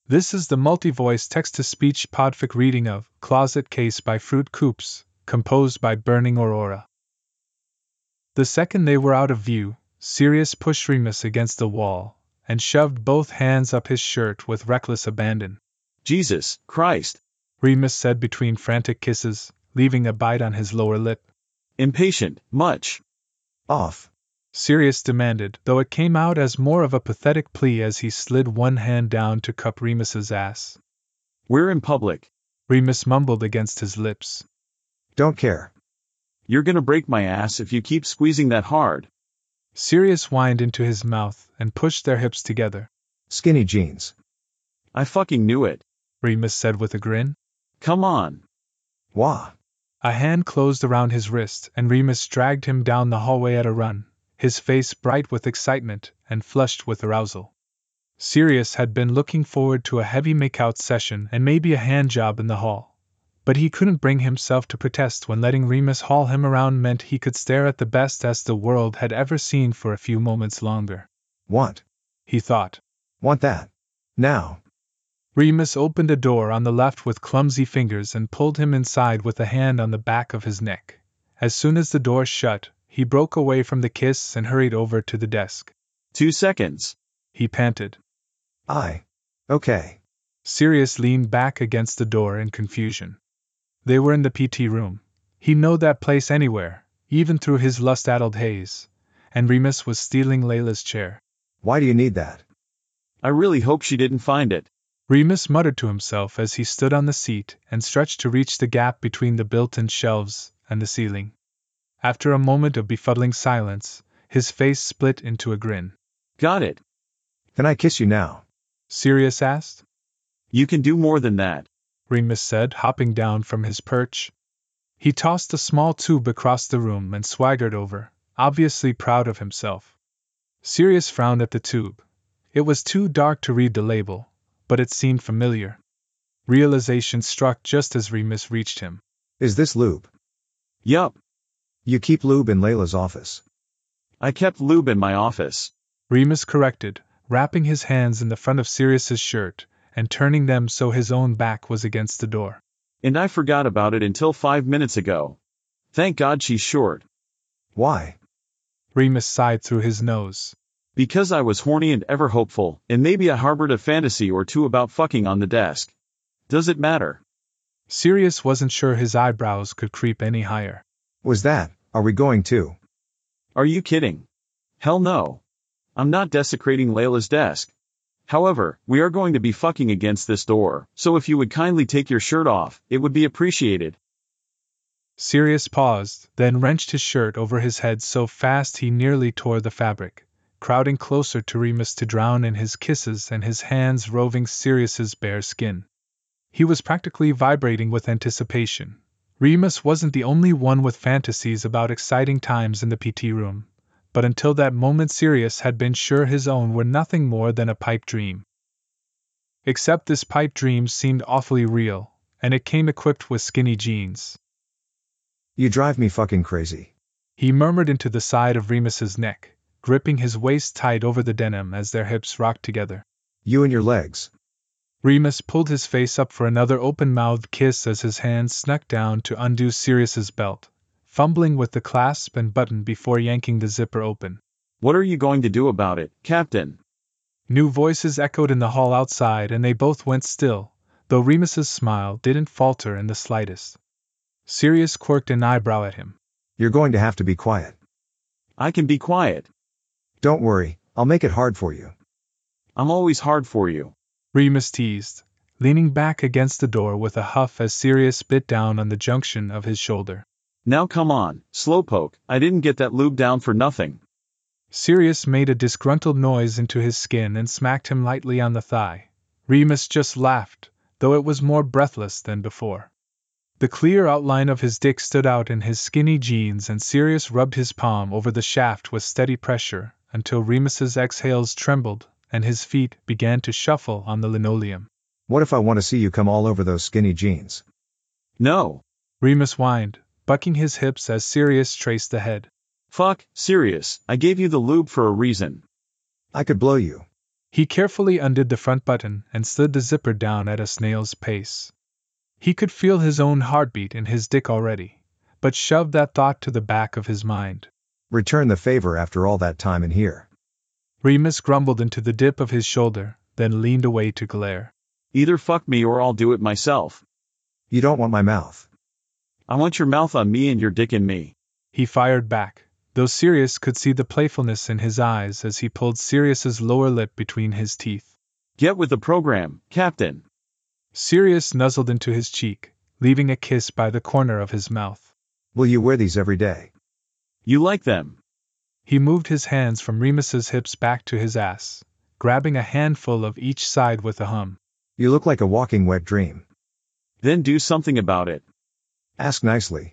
This is the multi-voice text-to-speech podfic reading of Closet Case by Fruit Coops, composed by Burning Aurora. The second they were out of view, Sirius pushed Remus against the wall and shoved both hands up his shirt with reckless abandon. Jesus Christ, Remus said between frantic kisses, leaving a bite on his lower lip. Impatient, much. Off, Sirius demanded, though it came out as more of a pathetic plea as he slid one hand down to cup Remus's ass. We're in public. Remus mumbled against his lips. Don't care. You're gonna break my ass if you keep squeezing that hard. Sirius whined into his mouth and pushed their hips together. Skinny jeans. I fucking knew it. Remus said with a grin. Come on. Wah. A hand closed around his wrist and Remus dragged him down the hallway at a run, his face bright with excitement and flushed with arousal. Sirius had been looking forward to a heavy make-out session and maybe a handjob in the hall. But he couldn't bring himself to protest when letting Remus haul him around meant he could stare at the best as the world had ever seen for a few moments longer. Want. He thought. Want that. Now. Remus opened a door on the left with clumsy fingers and pulled him inside with a hand on the back of his neck. As soon as the door shut, he broke away from the kiss and hurried over to the desk. 2 seconds. He panted. Okay. Sirius leaned back against the door in confusion. They were in the PT room. He'd know that place anywhere, even through his lust-addled haze. And Remus was stealing Layla's chair. Why do you need that? I really hope she didn't find it. Remus muttered to himself as he stood on the seat and stretched to reach the gap between the built-in shelves and the ceiling. After a moment of befuddling silence, his face split into a grin. Got it. Can I kiss you now? Sirius asked. You can do more than that, Remus said, hopping down from his perch. He tossed a small tube across the room and swaggered over, obviously proud of himself. Sirius frowned at the tube. It was too dark to read the label, but it seemed familiar. Realization struck just as Remus reached him. Is this lube? Yup. You keep lube in Layla's office. I kept lube in my office, Remus corrected, wrapping his hands in the front of Sirius's shirt and turning them so his own back was against the door. And I forgot about it until 5 minutes ago. Thank God she's short. Why? Remus sighed through his nose. Because I was horny and ever hopeful, and maybe I harbored a fantasy or two about fucking on the desk. Does it matter? Sirius wasn't sure his eyebrows could creep any higher. Are we going to? Are you kidding? Hell no. I'm not desecrating Layla's desk. However, we are going to be fucking against this door, so if you would kindly take your shirt off, it would be appreciated. Sirius paused, then wrenched his shirt over his head so fast he nearly tore the fabric, crowding closer to Remus to drown in his kisses and his hands roving Sirius's bare skin. He was practically vibrating with anticipation. Remus wasn't the only one with fantasies about exciting times in the PT room, but until that moment Sirius had been sure his own were nothing more than a pipe dream. Except this pipe dream seemed awfully real, and it came equipped with skinny jeans. You drive me fucking crazy. He murmured into the side of Remus's neck, gripping his waist tight over the denim as their hips rocked together. You and your legs. Remus pulled his face up for another open-mouthed kiss as his hand snuck down to undo Sirius's belt, fumbling with the clasp and button before yanking the zipper open. What are you going to do about it, Captain? New voices echoed in the hall outside and they both went still, though Remus's smile didn't falter in the slightest. Sirius quirked an eyebrow at him. You're going to have to be quiet. I can be quiet. Don't worry, I'll make it hard for you. I'm always hard for you, Remus teased, leaning back against the door with a huff as Sirius bit down on the junction of his shoulder. Now come on, slowpoke, I didn't get that lube down for nothing. Sirius made a disgruntled noise into his skin and smacked him lightly on the thigh. Remus just laughed, though it was more breathless than before. The clear outline of his dick stood out in his skinny jeans and Sirius rubbed his palm over the shaft with steady pressure until Remus's exhales trembled and his feet began to shuffle on the linoleum. What if I want to see you come all over those skinny jeans? No. Remus whined, bucking his hips as Sirius traced ahead. Fuck, Sirius, I gave you the lube for a reason. I could blow you. He carefully undid the front button and slid the zipper down at a snail's pace. He could feel his own heartbeat in his dick already, but shoved that thought to the back of his mind. Return the favor after all that time in here. Remus grumbled into the dip of his shoulder, then leaned away to glare. Either fuck me or I'll do it myself. You don't want my mouth. I want your mouth on me and your dick in me. He fired back, though Sirius could see the playfulness in his eyes as he pulled Sirius's lower lip between his teeth. Get with the program, Captain. Sirius nuzzled into his cheek, leaving a kiss by the corner of his mouth. Will you wear these every day? You like them. He moved his hands from Remus's hips back to his ass, grabbing a handful of each side with a hum. You look like a walking wet dream. Then do something about it. Ask nicely.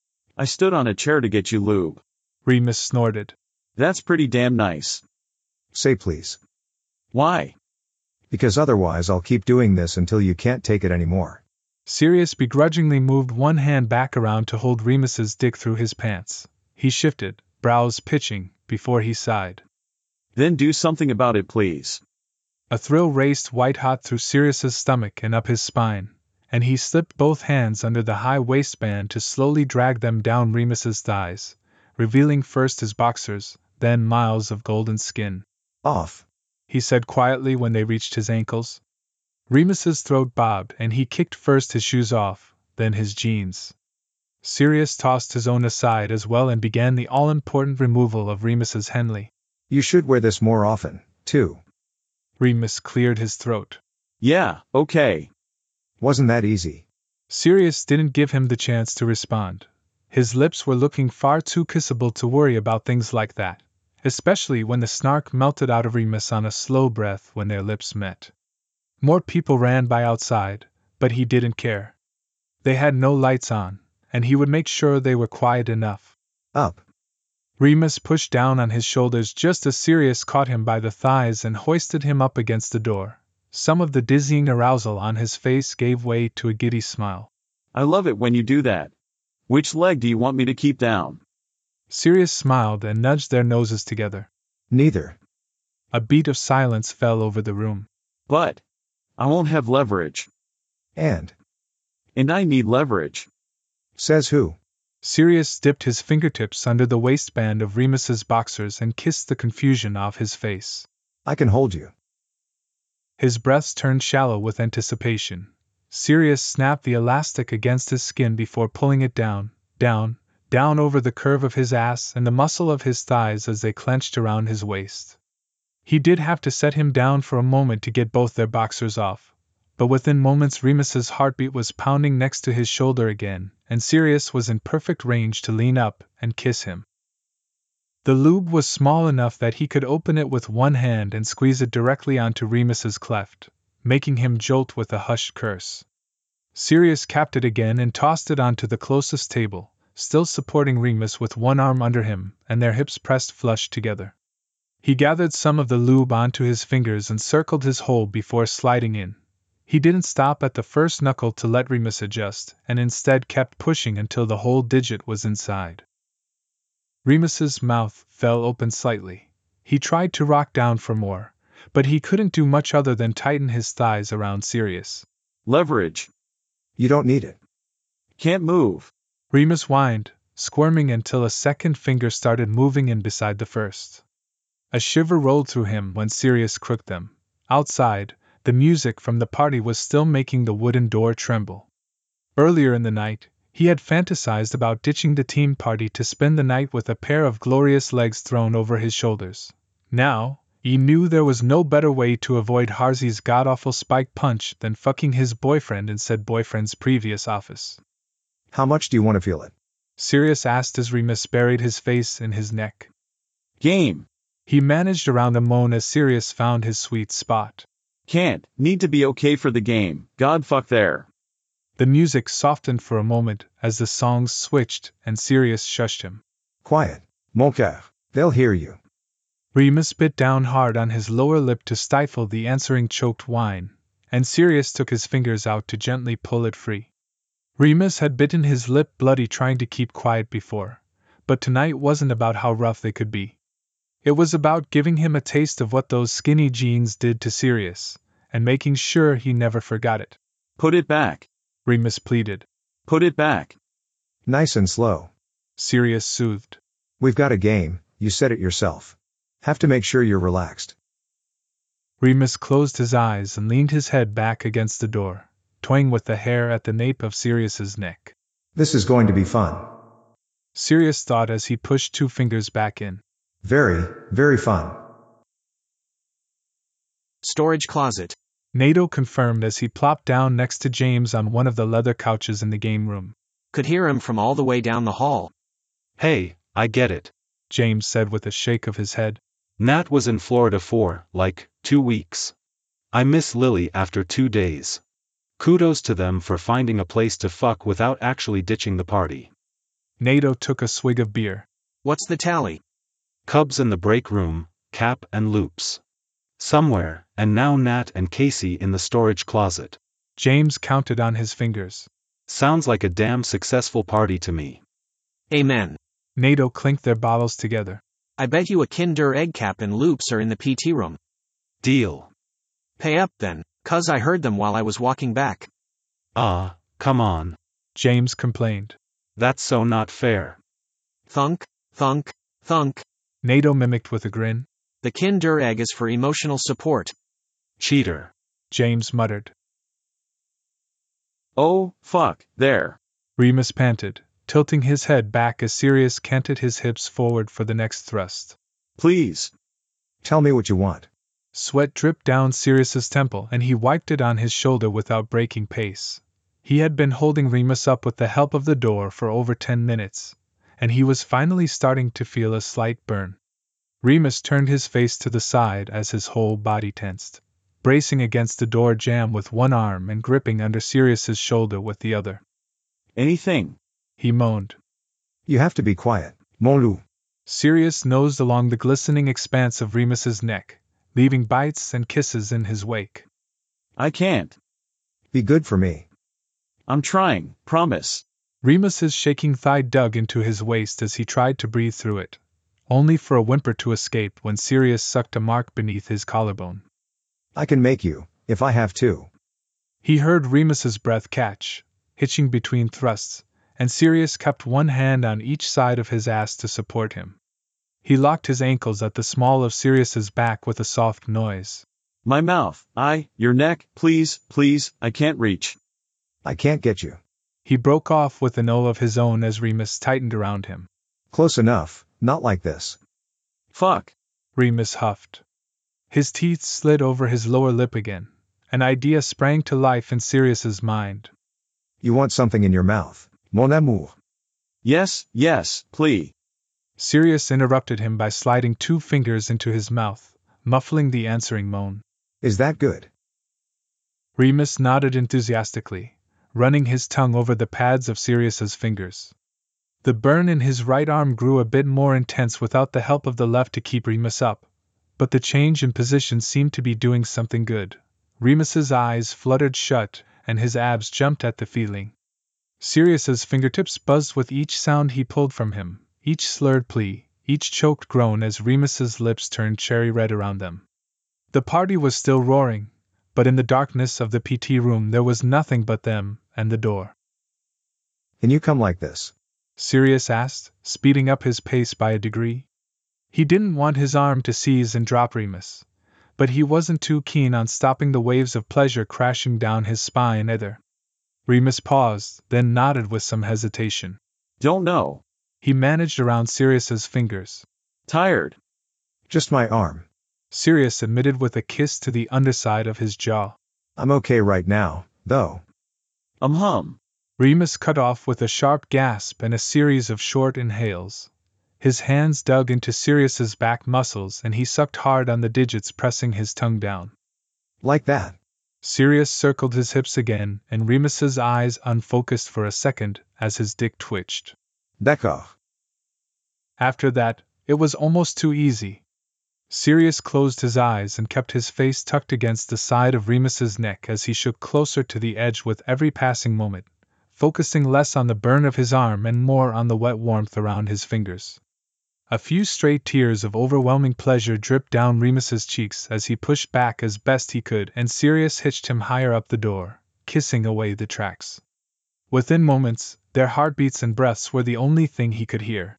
I stood on a chair to get you lube. Remus snorted. That's pretty damn nice. Say please. Why? Because otherwise I'll keep doing this until you can't take it anymore. Sirius begrudgingly moved one hand back around to hold Remus's dick through his pants. He shifted, brows pitching, before he sighed. Then do something about it, please. A thrill raced white-hot through Sirius's stomach and up his spine, and he slipped both hands under the high waistband to slowly drag them down Remus's thighs, revealing first his boxers, then miles of golden skin. Off, he said quietly when they reached his ankles. Remus's throat bobbed and he kicked first his shoes off, then his jeans. Sirius tossed his own aside as well and began the all-important removal of Remus's Henley. You should wear this more often, too. Remus cleared his throat. Yeah, okay. Wasn't that easy? Sirius didn't give him the chance to respond. His lips were looking far too kissable to worry about things like that, especially when the snark melted out of Remus on a slow breath when their lips met. More people ran by outside, but he didn't care. They had no lights on, and he would make sure they were quiet enough. Up. Remus pushed down on his shoulders just as Sirius caught him by the thighs and hoisted him up against the door. Some of the dizzying arousal on his face gave way to a giddy smile. I love it when you do that. Which leg do you want me to keep down? Sirius smiled and nudged their noses together. Neither. A beat of silence fell over the room. But I won't have leverage. And I need leverage. Says who? Sirius dipped his fingertips under the waistband of Remus's boxers and kissed the confusion off his face. I can hold you. His breaths turned shallow with anticipation. Sirius snapped the elastic against his skin before pulling it down over the curve of his ass and the muscle of his thighs as they clenched around his waist. He did have to set him down for a moment to get both their boxers off, but within moments Remus's heartbeat was pounding next to his shoulder again, and Sirius was in perfect range to lean up and kiss him. The lube was small enough that he could open it with one hand and squeeze it directly onto Remus's cleft, making him jolt with a hushed curse. Sirius capped it again and tossed it onto the closest table, still supporting Remus with one arm under him and their hips pressed flush together. He gathered some of the lube onto his fingers and circled his hole before sliding in. He didn't stop at the first knuckle to let Remus adjust, and instead kept pushing until the whole digit was inside. Remus's mouth fell open slightly. He tried to rock down for more, but he couldn't do much other than tighten his thighs around Sirius. Leverage. You don't need it. Can't move. Remus whined, squirming until a second finger started moving in beside the first. A shiver rolled through him when Sirius crooked them. Outside, the music from the party was still making the wooden door tremble. Earlier in the night, he had fantasized about ditching the team party to spend the night with a pair of glorious legs thrown over his shoulders. Now, he knew there was no better way to avoid Harzy's god-awful spike punch than fucking his boyfriend in said boyfriend's previous office. How much do you want to feel it? Sirius asked as Remus buried his face in his neck. Game. He managed around a moan as Sirius found his sweet spot. Can't. Need to be okay for the game. God fuck there. The music softened for a moment as the songs switched and Sirius shushed him. Quiet, mon cœur. They'll hear you. Remus bit down hard on his lower lip to stifle the answering choked whine, and Sirius took his fingers out to gently pull it free. Remus had bitten his lip bloody trying to keep quiet before, but tonight wasn't about how rough they could be. It was about giving him a taste of what those skinny jeans did to Sirius, and making sure he never forgot it. Put it back. Remus pleaded. Put it back. Nice and slow. Sirius soothed. We've got a game, you said it yourself. Have to make sure you're relaxed. Remus closed his eyes and leaned his head back against the door, toying with the hair at the nape of Sirius's neck. This is going to be fun. Sirius thought as he pushed 2 fingers back in. Very, very fun. Storage closet. Nato confirmed as he plopped down next to James on one of the leather couches in the game room. Could hear him from all the way down the hall. Hey, I get it. James said with a shake of his head. Nat was in Florida for, 2 weeks. I miss Lily after 2 days. Kudos to them for finding a place to fuck without actually ditching the party. Nato took a swig of beer. What's the tally? Cubs in the break room, Cap and Loops. Somewhere, and now Nat and Casey in the storage closet. James counted on his fingers. Sounds like a damn successful party to me. Amen. Nato clinked their bottles together. I bet you a Kinder Egg Cap and Loops are in the PT room. Deal. Pay up then, 'cause I heard them while I was walking back. Ah, come on. James complained. That's so not fair. Thunk, thunk, thunk. Nato mimicked with a grin. The Kinder Egg is for emotional support. Cheater. James muttered. Oh, fuck, there. Remus panted, tilting his head back as Sirius canted his hips forward for the next thrust. Please. Tell me what you want. Sweat dripped down Sirius's temple and he wiped it on his shoulder without breaking pace. He had been holding Remus up with the help of the door for over 10 minutes, and he was finally starting to feel a slight burn. Remus turned his face to the side as his whole body tensed, bracing against the door jamb with one arm and gripping under Sirius's shoulder with the other. Anything. He moaned. You have to be quiet, mon loup. Sirius nosed along the glistening expanse of Remus's neck, leaving bites and kisses in his wake. I can't. Be good for me. I'm trying, promise. Remus's shaking thigh dug into his waist as he tried to breathe through it, only for a whimper to escape when Sirius sucked a mark beneath his collarbone. I can make you, if I have to. He heard Remus's breath catch, hitching between thrusts, and Sirius kept one hand on each side of his ass to support him. He locked his ankles at the small of Sirius's back with a soft noise. My mouth, your neck, please, please, I can't reach. I can't get you. He broke off with an O of his own as Remus tightened around him. Close enough, not like this. Fuck. Remus huffed. His teeth slid over his lower lip again. An idea sprang to life in Sirius's mind. You want something in your mouth, mon amour. Yes, please. Sirius interrupted him by sliding 2 fingers into his mouth, muffling the answering moan. Is that good? Remus nodded enthusiastically, running his tongue over the pads of Sirius's fingers. The burn in his right arm grew a bit more intense without the help of the left to keep Remus up, but the change in position seemed to be doing something good. Remus's eyes fluttered shut, and his abs jumped at the feeling. Sirius's fingertips buzzed with each sound he pulled from him, each slurred plea, each choked groan as Remus's lips turned cherry red around them. The party was still roaring, but in the darkness of the PT room there was nothing but them and the door. Can you come like this? Sirius asked, speeding up his pace by a degree. He didn't want his arm to seize and drop Remus, but he wasn't too keen on stopping the waves of pleasure crashing down his spine either. Remus paused, then nodded with some hesitation. Don't know. He managed around Sirius's fingers. Tired. Just my arm. Sirius admitted with a kiss to the underside of his jaw. I'm okay right now, though. Hum. Remus cut off with a sharp gasp and a series of short inhales. His hands dug into Sirius's back muscles and he sucked hard on the digits, pressing his tongue down. Like that. Sirius circled his hips again, and Remus's eyes unfocused for a second as his dick twitched. D'accord. After that, it was almost too easy. Sirius closed his eyes and kept his face tucked against the side of Remus's neck as he shook closer to the edge with every passing moment, focusing less on the burn of his arm and more on the wet warmth around his fingers. A few stray tears of overwhelming pleasure dripped down Remus's cheeks as he pushed back as best he could, and Sirius hitched him higher up the door, kissing away the tracks. Within moments, their heartbeats and breaths were the only thing he could hear.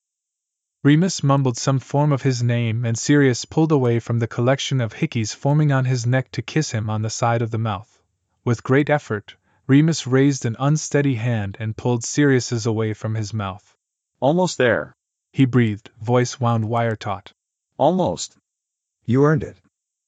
Remus mumbled some form of his name, and Sirius pulled away from the collection of hickeys forming on his neck to kiss him on the side of the mouth. With great effort, Remus raised an unsteady hand and pulled Sirius's away from his mouth. Almost there. He breathed, voice wound wire taut. Almost. You earned it.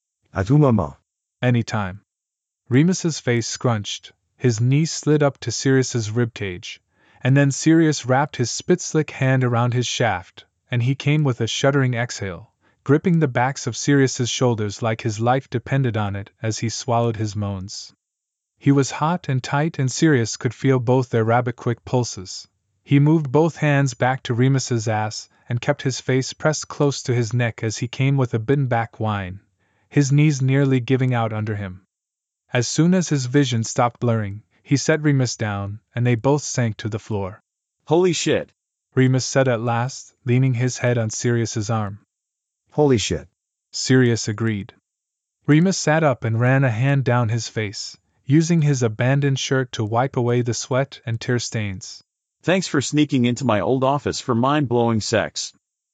À tout moment. Anytime. Remus's face scrunched, his knees slid up to Sirius's ribcage, and then Sirius wrapped his spit-slick hand around his shaft, and he came with a shuddering exhale, gripping the backs of Sirius's shoulders like his life depended on it as he swallowed his moans. He was hot and tight, and Sirius could feel both their rabbit-quick pulses. He moved both hands back to Remus's ass and kept his face pressed close to his neck as he came with a bitten-back whine, his knees nearly giving out under him. As soon as his vision stopped blurring, he set Remus down, and they both sank to the floor. Holy shit. Remus said at last, leaning his head on Sirius's arm. Holy shit. Sirius agreed. Remus sat up and ran a hand down his face, using his abandoned shirt to wipe away the sweat and tear stains. Thanks for sneaking into my old office for mind-blowing sex.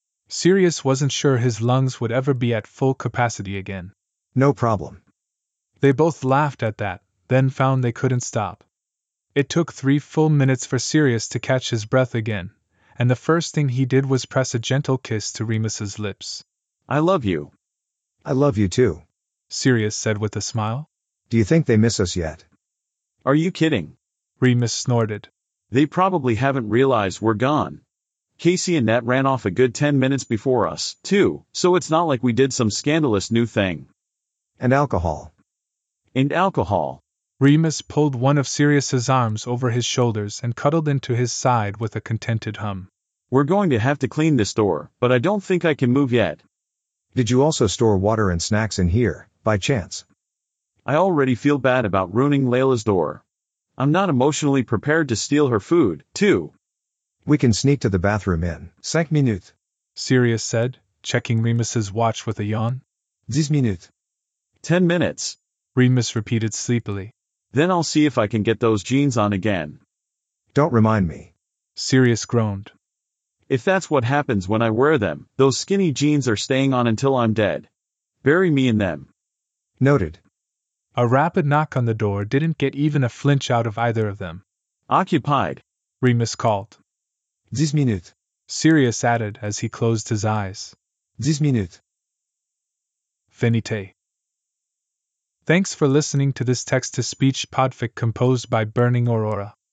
Sirius wasn't sure his lungs would ever be at full capacity again. No problem. They both laughed at that, then found they couldn't stop. It took 3 full minutes for Sirius to catch his breath again, and the first thing he did was press a gentle kiss to Remus's lips. I love you. I love you too. Sirius said with a smile. Do you think they miss us yet? Are you kidding? Remus snorted. They probably haven't realized we're gone. Casey and Nat ran off a good 10 minutes before us, too, so it's not like we did some scandalous new thing. And alcohol. And alcohol. Remus pulled one of Sirius's arms over his shoulders and cuddled into his side with a contented hum. We're going to have to clean this door, but I don't think I can move yet. Did you also store water and snacks in here, by chance? I already feel bad about ruining Layla's door. I'm not emotionally prepared to steal her food, too. We can sneak to the bathroom in 5 minutes. Sirius said, checking Remus's watch with a yawn. 10 minutes. 10 minutes. Remus repeated sleepily. Then I'll see if I can get those jeans on again. Don't remind me. Sirius groaned. If that's what happens when I wear them, those skinny jeans are staying on until I'm dead. Bury me in them. Noted. A rapid knock on the door didn't get even a flinch out of either of them. Occupied. Remus called. 10 minutes. Sirius added as he closed his eyes. 10 minutes. Finite. Thanks for listening to this text-to-speech podfic composed by Burning Aurora.